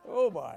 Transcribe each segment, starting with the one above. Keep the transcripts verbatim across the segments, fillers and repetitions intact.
Oh, my.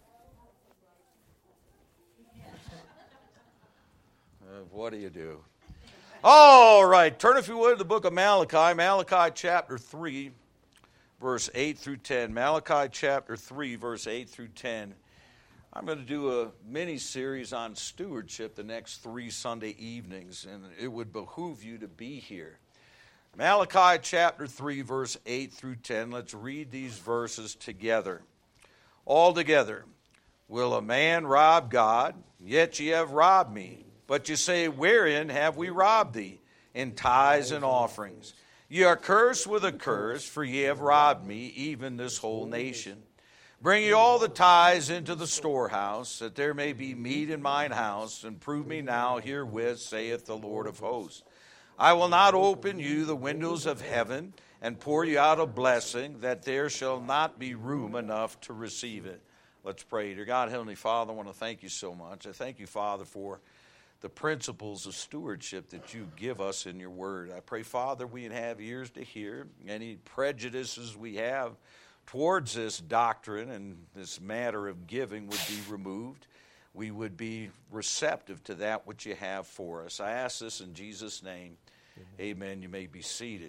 Uh, what do you do? All right, turn if you would to the book of Malachi, Malachi chapter three, verse eight through ten. Malachi chapter three, verse eight through ten. I'm going to do a mini-series on stewardship the next three Sunday evenings, and it would behoove you to be here. Malachi chapter three, verse eight through ten. Let's read these verses together. All together. Will a man rob God? Yet ye have robbed me. But you say, wherein have we robbed thee? In tithes and offerings. Ye are cursed with a curse, for ye have robbed me, even this whole nation. Bring ye all the tithes into the storehouse, that there may be meat in mine house, and prove me now herewith, saith the Lord of hosts. I will not open you the windows of heaven, and pour you out a blessing, that there shall not be room enough to receive it. Let's pray. Dear God, Heavenly Father, I want to thank you so much. I thank you, Father, for the principles of stewardship that you give us in your word. I pray, Father, we'd have ears to hear. Any prejudices we have towards this doctrine and this matter of giving would be removed. We would be receptive to that which you have for us. I ask this in Jesus' name. Amen. Amen. You may be seated.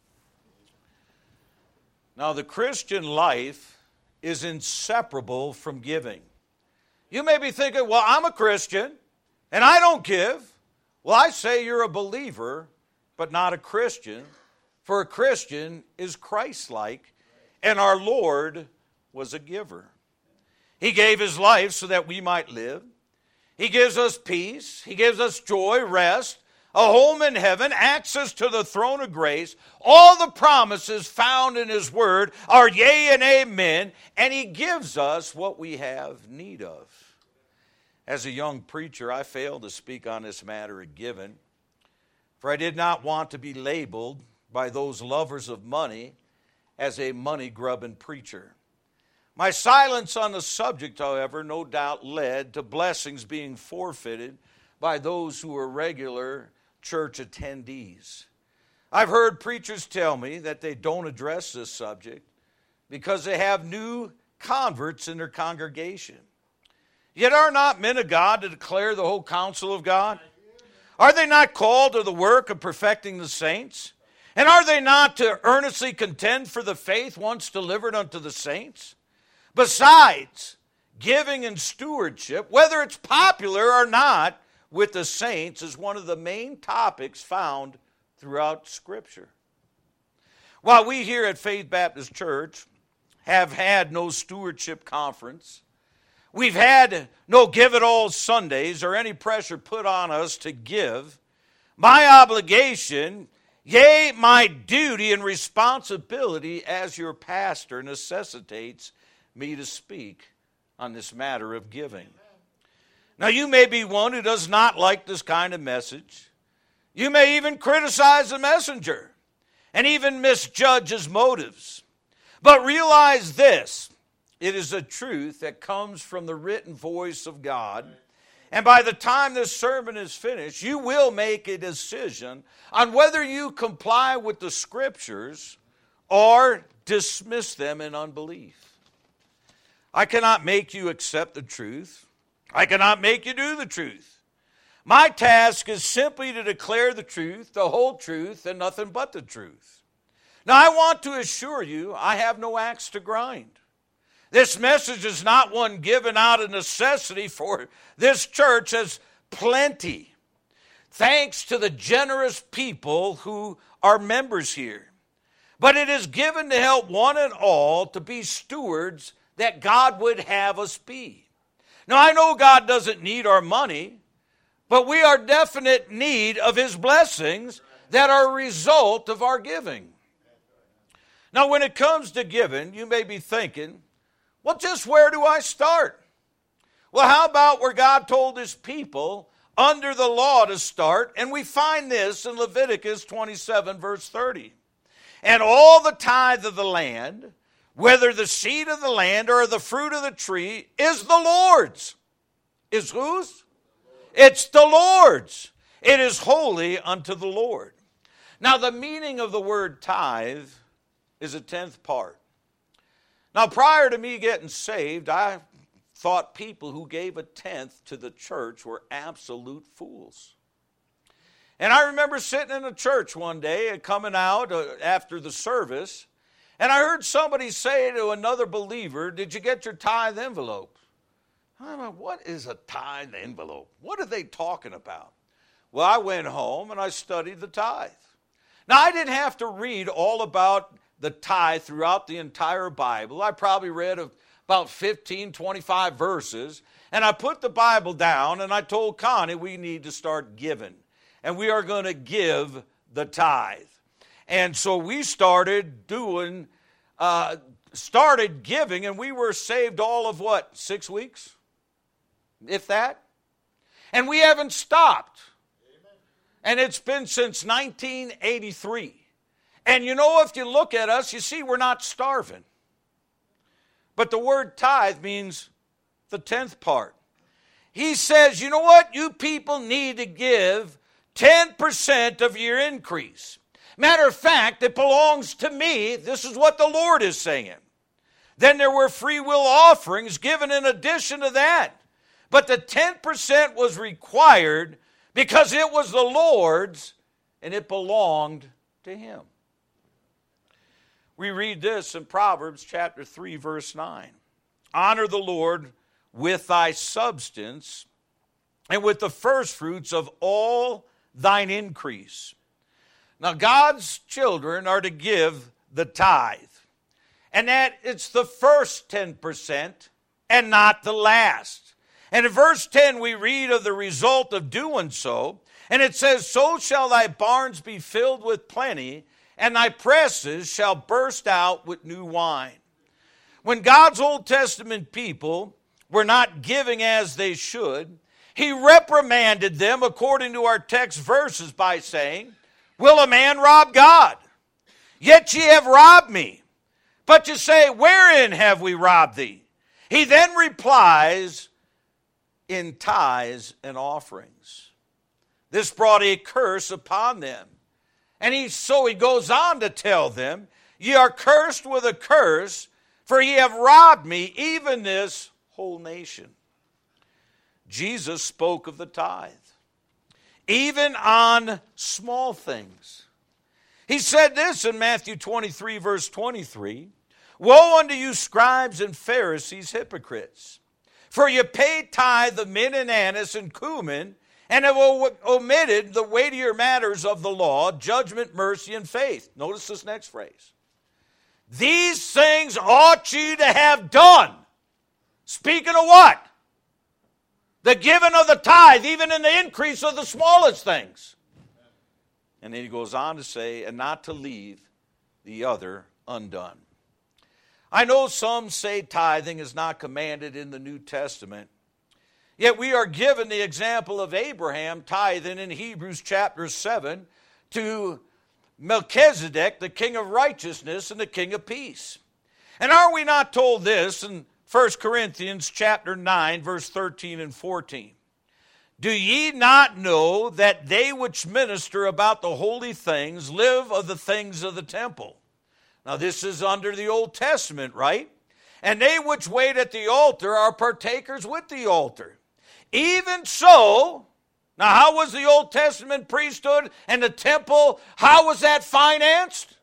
Now, the Christian life is inseparable from giving. You may be thinking, well, I'm a Christian, and I don't give. Well, I say you're a believer, but not a Christian. For a Christian is Christ-like, and our Lord was a giver. He gave his life so that we might live. He gives us peace. He gives us joy, rest, a home in heaven, access to the throne of grace. All the promises found in his word are yea and amen, and he gives us what we have need of. As a young preacher, I failed to speak on this matter of giving, for I did not want to be labeled by those lovers of money as a money-grubbing preacher. My silence on the subject, however, no doubt led to blessings being forfeited by those who were regular church attendees. I've heard preachers tell me that they don't address this subject because they have new converts in their congregation. Yet are not men of God to declare the whole counsel of God? Are they not called to the work of perfecting the saints? And are they not to earnestly contend for the faith once delivered unto the saints? Besides, giving and stewardship, whether it's popular or not with the saints, is one of the main topics found throughout Scripture. While we here at Faith Baptist Church have had no stewardship conference, we've had no give it all Sundays or any pressure put on us to give, my obligation, yea, my duty and responsibility as your pastor necessitates me to speak on this matter of giving. Now, you may be one who does not like this kind of message. You may even criticize the messenger and even misjudge his motives. But realize this, it is a truth that comes from the written voice of God. And by the time this sermon is finished, you will make a decision on whether you comply with the Scriptures or dismiss them in unbelief. I cannot make you accept the truth. I cannot make you do the truth. My task is simply to declare the truth, the whole truth, and nothing but the truth. Now, I want to assure you, I have no axe to grind. This message is not one given out of necessity, for this church has plenty, thanks to the generous people who are members here. But it is given to help one and all to be stewards that God would have us be. Now, I know God doesn't need our money, but we are definite need of his blessings that are a result of our giving. Now, when it comes to giving, you may be thinking, well, just where do I start? Well, how about where God told his people under the law to start? And we find this in Leviticus twenty-seven, verse thirty. And all the tithe of the land, whether the seed of the land or the fruit of the tree, is the Lord's. Is whose? It's the Lord's. It is holy unto the Lord. Now, the meaning of the word tithe is a tenth part. Now, prior to me getting saved, I thought people who gave a tenth to the church were absolute fools. And I remember sitting in a church one day and coming out uh, after the service, and I heard somebody say to another believer, "Did you get your tithe envelope?" I went, "What is a tithe envelope? What are they talking about?" Well, I went home and I studied the tithe. Now, I didn't have to read all about the tithe throughout the entire Bible. I probably read about fifteen, twenty-five verses, and I put the Bible down and I told Connie we need to start giving, and we are going to give the tithe. And so we started doing, uh, started giving, and we were saved all of what, six weeks? If that? And we haven't stopped. Amen. And it's been since nineteen eighty-three. And you know, if you look at us, you see we're not starving. But the word tithe means the tenth part. He says, you know what? You people need to give ten percent of your increase. Matter of fact, it belongs to me. This is what the Lord is saying. Then there were free will offerings given in addition to that. But the ten percent was required because it was the Lord's and it belonged to Him. We read this in Proverbs chapter three, verse nine. Honor the Lord with thy substance and with the firstfruits of all thine increase. Now, God's children are to give the tithe. And that it's the first ten percent and not the last. And in verse ten, we read of the result of doing so. And it says, so shall thy barns be filled with plenty, and thy presses shall burst out with new wine. When God's Old Testament people were not giving as they should, He reprimanded them according to our text verses by saying, will a man rob God? Yet ye have robbed me. But you say, wherein have we robbed thee? He then replies, in tithes and offerings. This brought a curse upon them. And he, so he goes on to tell them, ye are cursed with a curse, for ye have robbed me, even this whole nation. Jesus spoke of the tithe, even on small things. He said this in Matthew twenty-three, verse twenty-three, woe unto you, scribes and Pharisees, hypocrites! For you pay tithe of mint and anise and cumin, and have omitted the weightier matters of the law, judgment, mercy, and faith. Notice this next phrase. These things ought ye to have done. Speaking of what? The giving of the tithe, even in the increase of the smallest things. And then he goes on to say, and not to leave the other undone. I know some say tithing is not commanded in the New Testament. Yet we are given the example of Abraham tithing in Hebrews chapter seven to Melchizedek, the king of righteousness and the king of peace. And are we not told this in First Corinthians chapter nine, verse thirteen and fourteen? Do ye not know that they which minister about the holy things live of the things of the temple? Now this is under the Old Testament, right? And they which wait at the altar are partakers with the altar. Even so, now how was the Old Testament priesthood and the temple, how was that financed?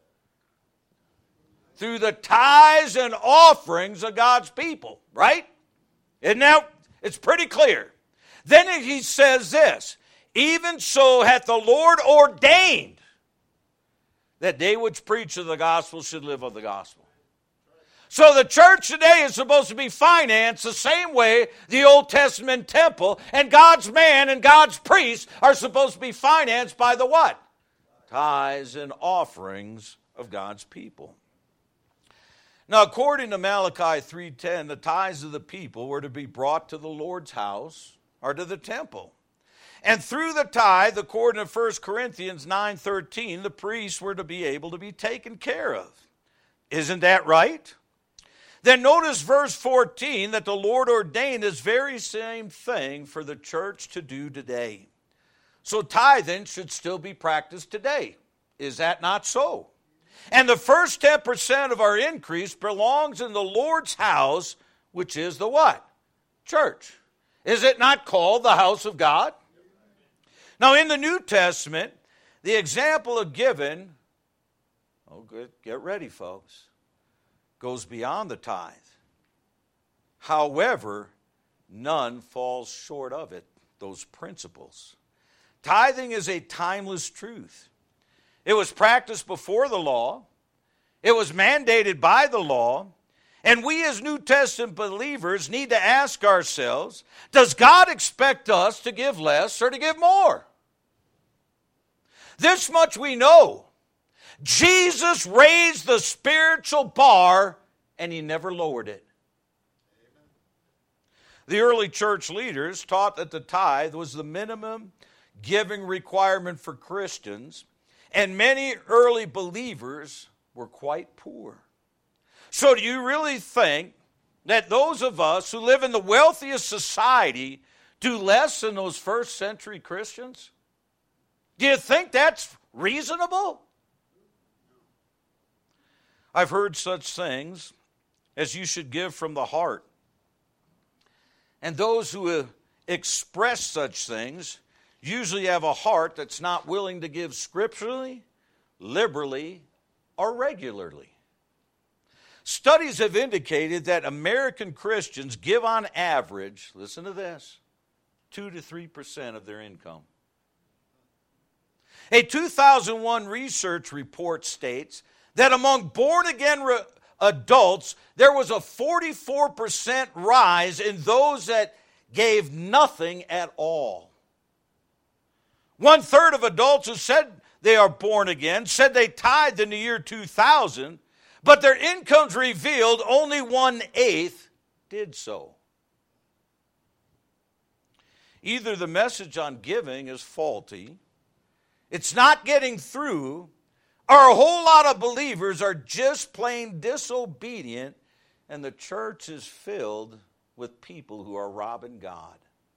Through the tithes and offerings of God's people, right? And now it's pretty clear. Then he says this, even so hath the Lord ordained that they which preach of the gospel should live of the gospel. So the church today is supposed to be financed the same way the Old Testament temple and God's man and God's priests are supposed to be financed by the what? Tithes and offerings of God's people. Now, according to Malachi three ten, the tithes of the people were to be brought to the Lord's house or to the temple. And through the tithe, according to First Corinthians nine thirteen, the priests were to be able to be taken care of. Isn't that right? Then notice verse fourteen, that the Lord ordained this very same thing for the church to do today. So tithing should still be practiced today. Is that not so? And the first ten percent of our increase belongs in the Lord's house, which is the what? Church. Is it not called the house of God? Now in the New Testament, the example of giving, oh good, get ready folks, goes beyond the tithe. However, none falls short of it, those principles. Tithing is a timeless truth. It was practiced before the law. It was mandated by the law. And we as New Testament believers need to ask ourselves, does God expect us to give less or to give more? This much we know. Jesus raised the spiritual bar and he never lowered it. The early church leaders taught that the tithe was the minimum giving requirement for Christians, and many early believers were quite poor. So do you really think that those of us who live in the wealthiest society do less than those first century Christians? Do you think that's reasonable? I've heard such things as you should give from the heart. And those who express such things usually have a heart that's not willing to give scripturally, liberally, or regularly. Studies have indicated that American Christians give on average, listen to this, two to three percent of their income. A two thousand one research report states that among born-again re- adults, there was a forty-four percent rise in those that gave nothing at all. One third of adults who said they are born again said they tithed in the year two thousand, but their incomes revealed only one-eighth did so. Either the message on giving is faulty, it's not getting through, or a whole lot of believers are just plain disobedient, and the church is filled with people who are robbing God.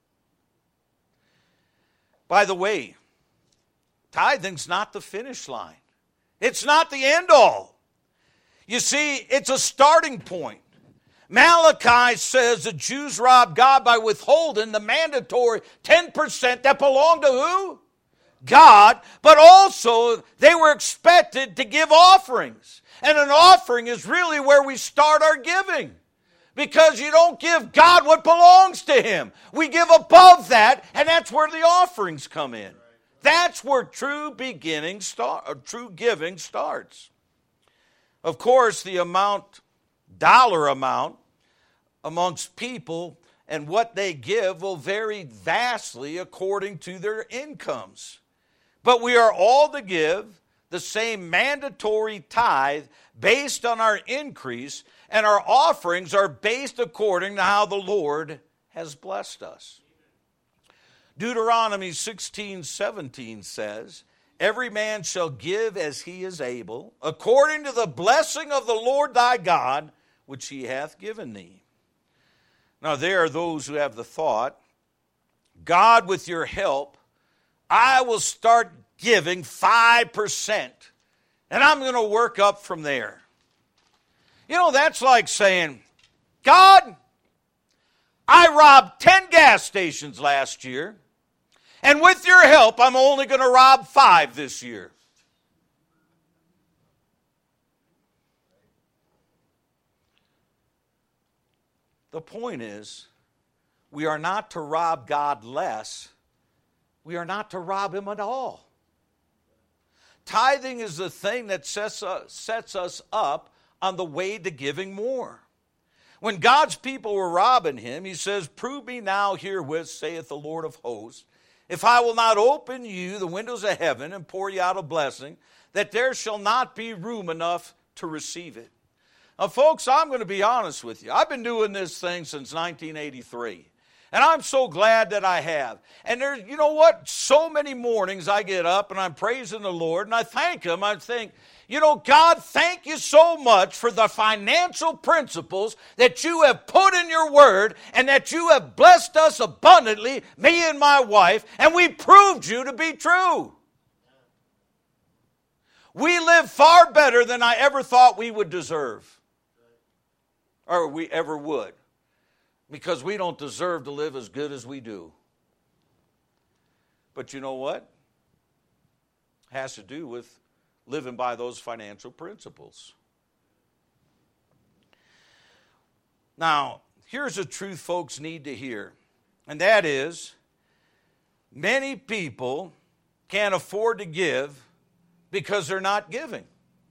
By the way, tithing's not the finish line. It's not the end all. You see, it's a starting point. Malachi says the Jews robbed God by withholding the mandatory ten percent that belonged to who? God, but also they were expected to give offerings. And an offering is really where we start our giving. Because you don't give God what belongs to Him. We give above that, and that's where the offerings come in. That's where true beginning start, or true giving starts. Of course, the amount, dollar amount, amongst people and what they give will vary vastly according to their incomes. But we are all to give the same mandatory tithe based on our increase, and our offerings are based according to how the Lord has blessed us. Deuteronomy sixteen seventeen says, "Every man shall give as he is able, according to the blessing of the Lord thy God, which he hath given thee." Now there are those who have the thought, God, with your help, I will start giving five percent, and I'm going to work up from there. You know, that's like saying, God, I robbed ten gas stations last year, and with your help, I'm only going to rob five this year. The point is, we are not to rob God less. We are not to rob Him at all. Tithing is the thing that sets us, sets us up on the way to giving more. When God's people were robbing Him, He says, "Prove me now herewith, saith the Lord of hosts, if I will not open you the windows of heaven and pour you out a blessing, that there shall not be room enough to receive it." Now, folks, I'm going to be honest with you. I've been doing this thing since nineteen eighty-three. And I'm so glad that I have. And there, you know what? So many mornings I get up and I'm praising the Lord and I thank Him. I think, you know, God, thank you so much for the financial principles that you have put in your word and that you have blessed us abundantly, me and my wife, and we proved you to be true. We live live far better than I ever thought we would deserve. Or we ever would. Because we don't deserve to live as good as we do. But you know what? It has to do with living by those financial principles. Now, here's a truth folks need to hear. And that is, many people can't afford to give because they're not giving.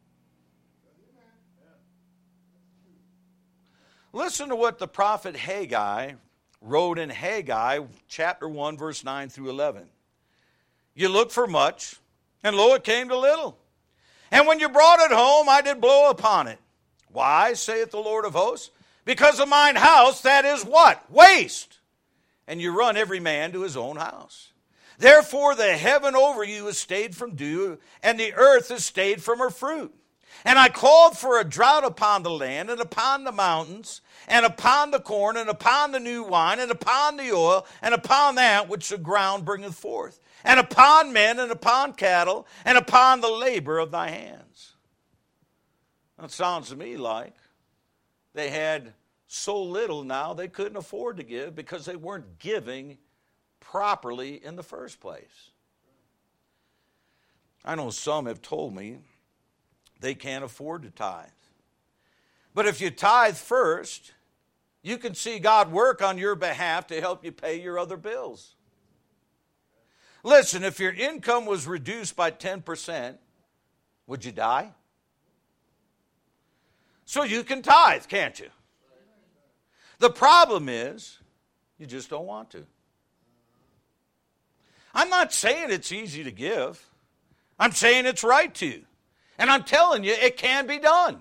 Listen to what the prophet Haggai wrote in Haggai chapter one, verse nine through eleven. You looked for much, and lo, it came to little. And when you brought it home, I did blow upon it. Why, saith the Lord of hosts? Because of mine house, that is what? Waste. And you run every man to his own house. Therefore the heaven over you is stayed from dew, and the earth is stayed from her fruit. And I called for a drought upon the land, and upon the mountains, and upon the corn, and upon the new wine, and upon the oil, and upon that which the ground bringeth forth, and upon men, and upon cattle, and upon the labor of thy hands. That sounds to me like they had so little now they couldn't afford to give because they weren't giving properly in the first place. I know some have told me they can't afford to tithe. But if you tithe first, you can see God work on your behalf to help you pay your other bills. Listen, if your income was reduced by ten percent, would you die? So you can tithe, can't you? The problem is, you just don't want to. I'm not saying it's easy to give. I'm saying it's right to. And I'm telling you, it can be done.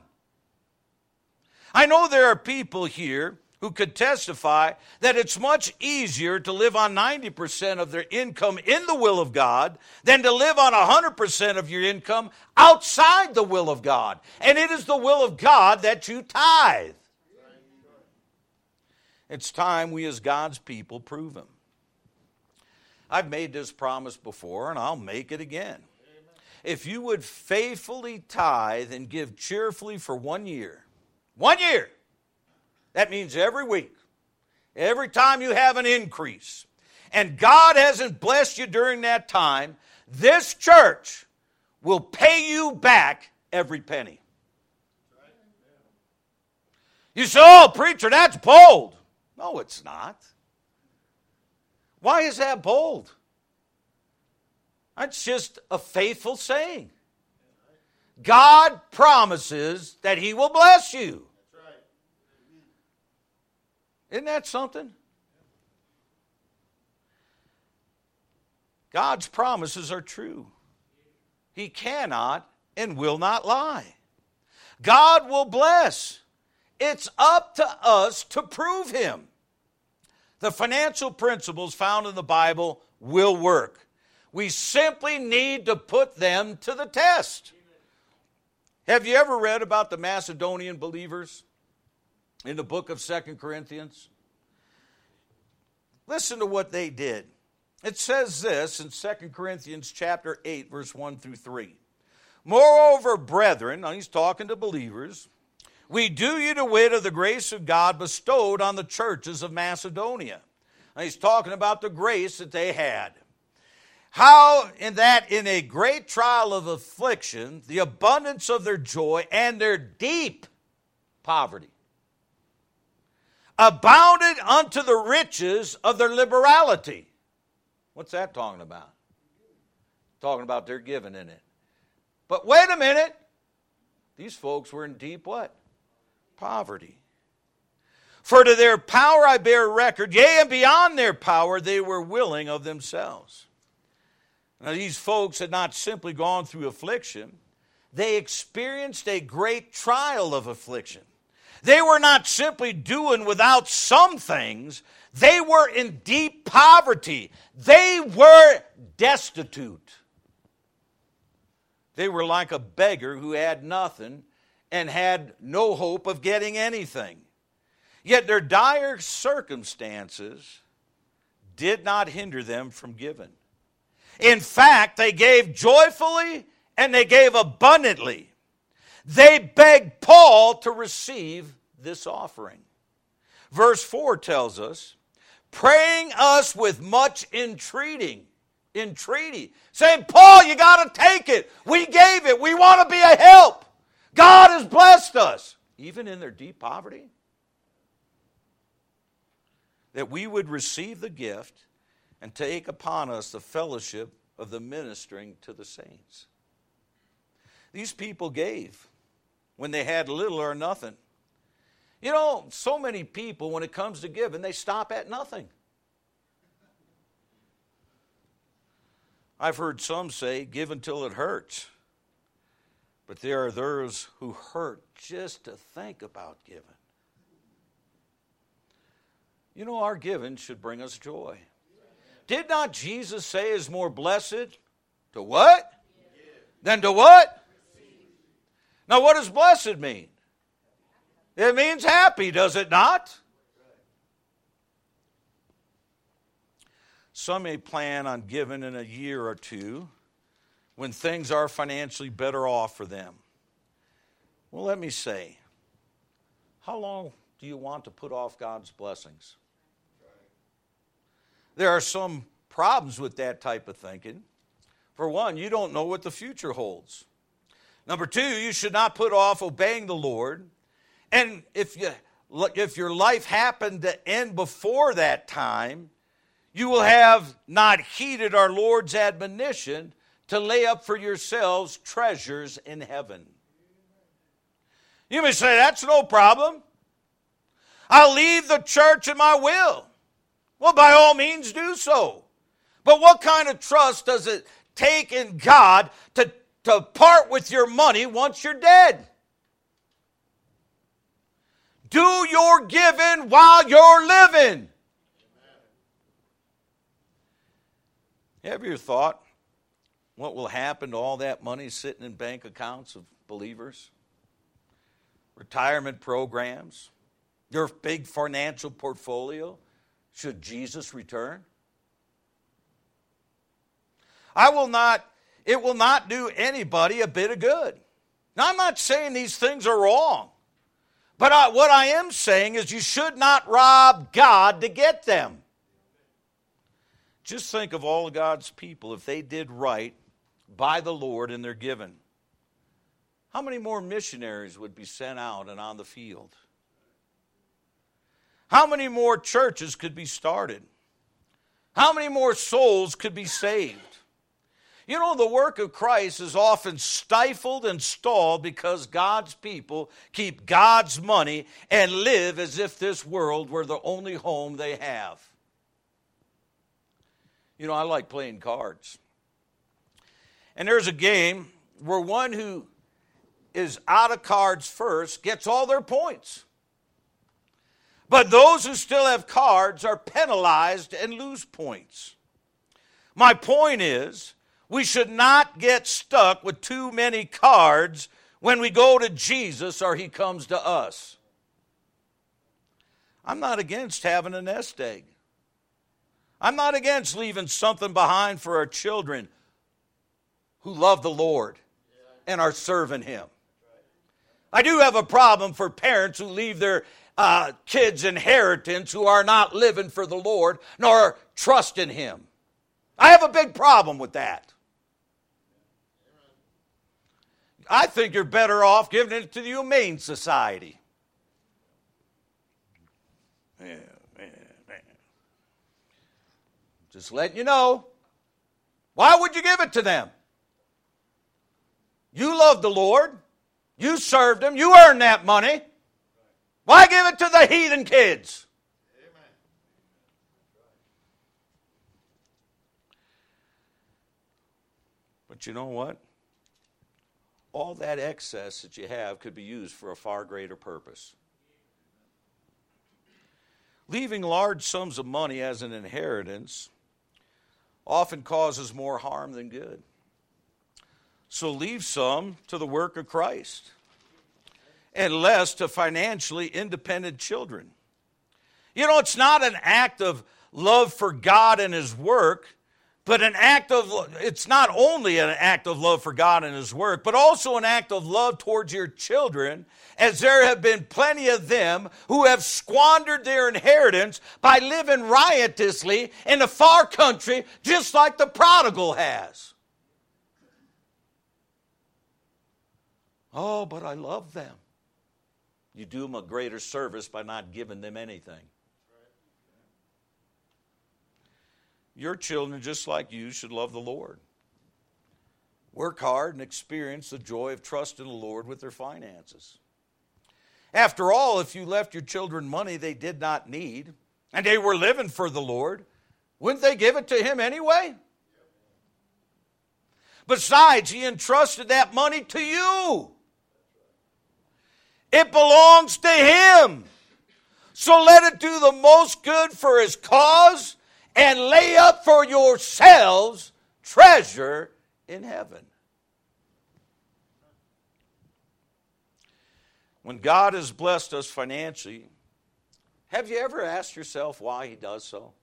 I know there are people here who could testify that it's much easier to live on ninety percent of their income in the will of God than to live on one hundred percent of your income outside the will of God. And it is the will of God that you tithe. It's time we as God's people prove Him. I've made this promise before, and I'll make it again. If you would faithfully tithe and give cheerfully for one year, one year, that means every week, every time you have an increase, and God hasn't blessed you during that time, this church will pay you back every penny. You say, oh, preacher, that's bold. No, it's not. Why is that bold? That's just a faithful saying. God promises that He will bless you. Isn't that something? God's promises are true. He cannot and will not lie. God will bless. It's up to us to prove Him. The financial principles found in the Bible will work. We simply need to put them to the test. Have you ever read about the Macedonian believers in the book of Second Corinthians? Listen to what they did. It says this in Second Corinthians chapter eight, verse one through three. Moreover, brethren, now he's talking to believers, we do you to wit of the grace of God bestowed on the churches of Macedonia. Now he's talking about the grace that they had. How in that in a great trial of affliction, the abundance of their joy and their deep poverty abounded unto the riches of their liberality. What's that talking about? Talking about their giving in it. But wait a minute. These folks were in deep what? Poverty. For to their power I bear record, yea, and beyond their power they were willing of themselves. Now these folks had not simply gone through affliction. They experienced a great trial of affliction. They were not simply doing without some things. They were in deep poverty. They were destitute. They were like a beggar who had nothing and had no hope of getting anything. Yet their dire circumstances did not hinder them from giving. In fact, they gave joyfully and they gave abundantly. They begged Paul to receive this offering. Verse four tells us, praying us with much entreating. Entreaty. Saying, Paul, you got to take it. We gave it. We want to be a help. God has blessed us. Even in their deep poverty. That we would receive the gift and take upon us the fellowship of the ministering to the saints. These people gave when they had little or nothing. You know, so many people, when it comes to giving, they stop at nothing. I've heard some say, give until it hurts. But there are those who hurt just to think about giving. You know, our giving should bring us joy. Did not Jesus say is more blessed to what? Than to what? Now, what does blessed mean? It means happy, does it not? Some may plan on giving in a year or two when things are financially better off for them. Well, let me say, how long do you want to put off God's blessings? There are some problems with that type of thinking. For one, you don't know what the future holds. Number two, you should not put off obeying the Lord. And if you, if your life happened to end before that time, you will have not heeded our Lord's admonition to lay up for yourselves treasures in heaven. You may say, that's no problem. I'll leave the church in my will. Well, by all means do so. But what kind of trust does it take in God to, to part with your money once you're dead? Do your giving while you're living. Have you thought what will happen to all that money sitting in bank accounts of believers? Retirement programs, your big financial portfolio, should Jesus return? I will not, it will not do anybody a bit of good. Now, I'm not saying these things are wrong, but I, what I am saying is you should not rob God to get them. Just think of all of God's people if they did right by the Lord in their giving. How many more missionaries would be sent out and on the field? How many more churches could be started? How many more souls could be saved? You know, the work of Christ is often stifled and stalled because God's people keep God's money and live as if this world were the only home they have. You know, I like playing cards. And there's a game where one who is out of cards first gets all their points. But those who still have cards are penalized and lose points. My point is, we should not get stuck with too many cards when we go to Jesus or he comes to us. I'm not against having a nest egg. I'm not against leaving something behind for our children who love the Lord and are serving him. I do have a problem for parents who leave their uh, kids' inheritance who are not living for the Lord nor trusting him. I have a big problem with that. I think you're better off giving it to the Humane Society. Yeah, man, man. Just letting you know. Why would you give it to them? You love the Lord. You served him. You earned that money. Why give it to the heathen kids? Amen. But you know what? All that excess that you have could be used for a far greater purpose. Leaving large sums of money as an inheritance often causes more harm than good. So leave some to the work of Christ and less to financially independent children. You know, it's not an act of love for God and his work but an act of, it's not only an act of love for God and His work, but also an act of love towards your children, as there have been plenty of them who have squandered their inheritance by living riotously in the far country, just like the prodigal has. Oh, but I love them. You do them a greater service by not giving them anything. Your children, just like you, should love the Lord. Work hard and experience the joy of trusting the Lord with their finances. After all, if you left your children money they did not need, and they were living for the Lord, wouldn't they give it to Him anyway? Besides, He entrusted that money to you. It belongs to Him. So let it do the most good for His cause, and lay up for yourselves treasure in heaven. When God has blessed us financially, have you ever asked yourself why He does so?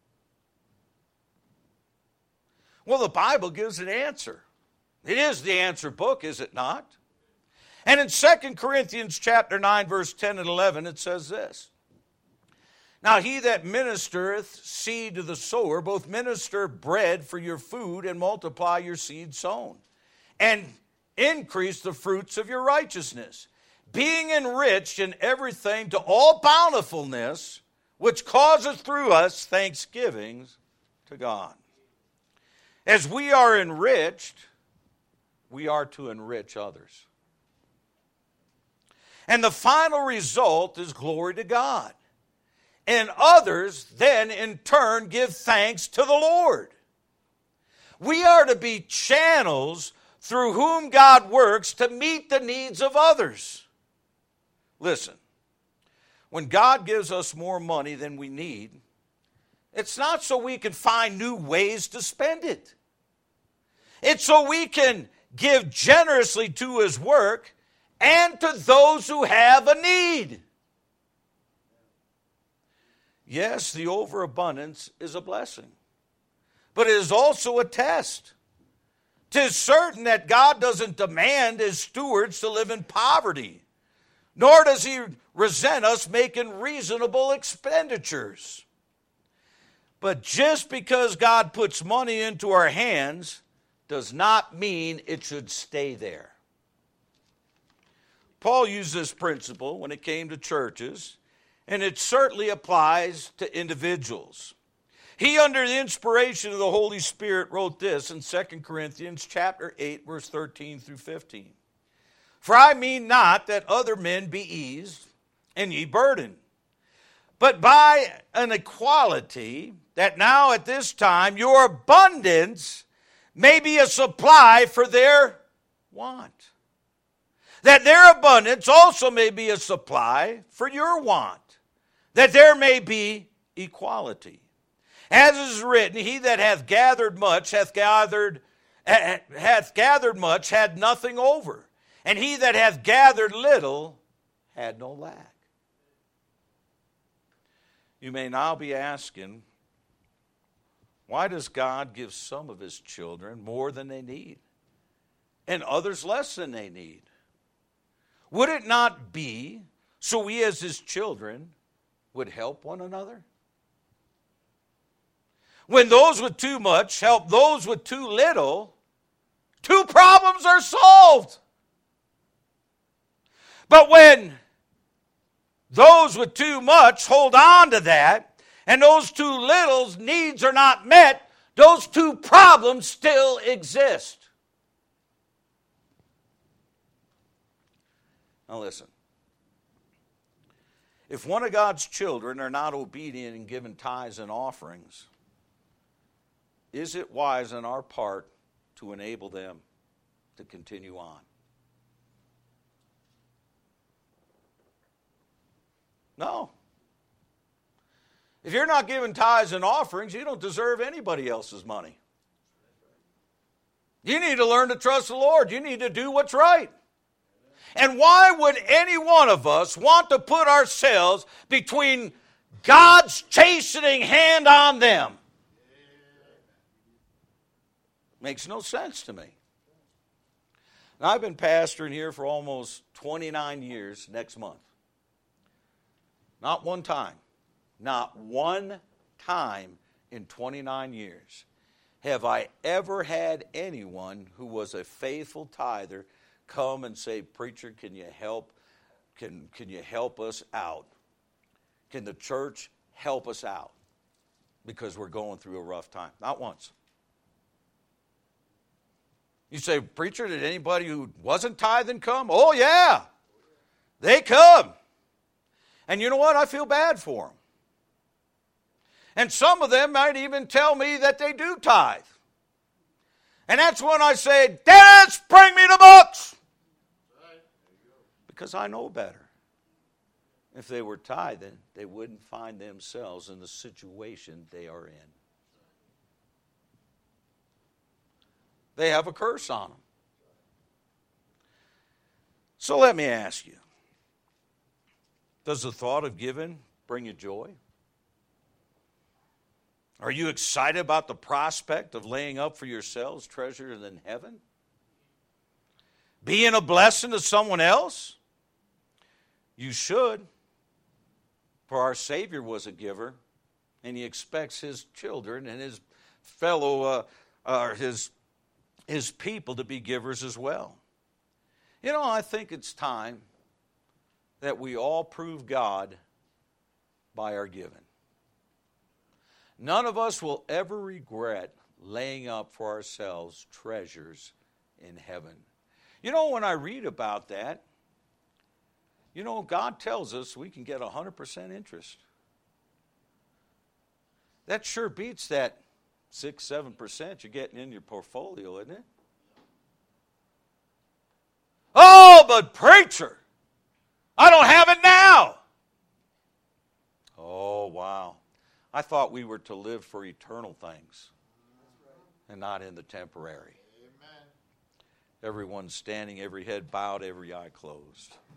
Well, the Bible gives an answer. It is the answer book, is it not? And in Second Corinthians chapter nine, verse ten and eleven, it says this. Now he that ministereth seed to the sower, both minister bread for your food, and multiply your seed sown, and increase the fruits of your righteousness, being enriched in everything to all bountifulness, which causeth through us thanksgivings to God. As we are enriched, we are to enrich others. And the final result is glory to God. And others then in turn give thanks to the Lord. We are to be channels through whom God works to meet the needs of others. Listen, when God gives us more money than we need, it's not so we can find new ways to spend it. It's so we can give generously to His work and to those who have a need. Yes, the overabundance is a blessing, but it is also a test. 'Tis certain that God doesn't demand His stewards to live in poverty, nor does He resent us making reasonable expenditures. But just because God puts money into our hands does not mean it should stay there. Paul used this principle when it came to churches, and it certainly applies to individuals. He, under the inspiration of the Holy Spirit, wrote this in Second Corinthians chapter eight, verse thirteen through fifteen. For I mean not that other men be eased, and ye burdened, but by an equality, that now at this time your abundance may be a supply for their want, that their abundance also may be a supply for your want, that there may be equality. As is written, he that hath gathered much hath gathered hath gathered much had nothing over, and he that hath gathered little had no lack. You may now be asking, why does God give some of His children more than they need and others less than they need? Would it not be so we as His children would help one another? When those with too much help those with too little, two problems are solved. But when those with too much hold on to that, and those too little's needs are not met, those two problems still exist. Now listen. If one of God's children are not obedient in giving tithes and offerings, is it wise on our part to enable them to continue on? No. If you're not giving tithes and offerings, you don't deserve anybody else's money. You need to learn to trust the Lord. You need to do what's right. And why would any one of us want to put ourselves between God's chastening hand on them? Makes no sense to me. And I've been pastoring here for almost twenty-nine years next month. Not one time, not one time in twenty-nine years have I ever had anyone who was a faithful tither come and say, "Preacher, can you help? Can, can you help us out? Can the church help us out? Because we're going through a rough time." Not once. You say, "Preacher, did anybody who wasn't tithing come?" Oh, yeah. They come. And you know what? I feel bad for them. And some of them might even tell me that they do tithe. And that's when I say, "Dennis, bring me the books." Because I know better. If they were tithing, they wouldn't find themselves in the situation they are in. They have a curse on them. So let me ask you, does the thought of giving bring you joy? Are you excited about the prospect of laying up for yourselves treasures in heaven? Being a blessing to someone else? You should. For our Savior was a giver, and He expects His children and His fellow, uh, uh, His, His people to be givers as well. You know, I think it's time that we all prove God by our giving. None of us will ever regret laying up for ourselves treasures in heaven. You know, when I read about that, you know, God tells us we can get one hundred percent interest. That sure beats that six, seven percent you're getting in your portfolio, isn't it? Oh, but preacher, I don't have it now. Oh, wow. I thought we were to live for eternal things and not in the temporary. Amen. Everyone standing, every head bowed, every eye closed.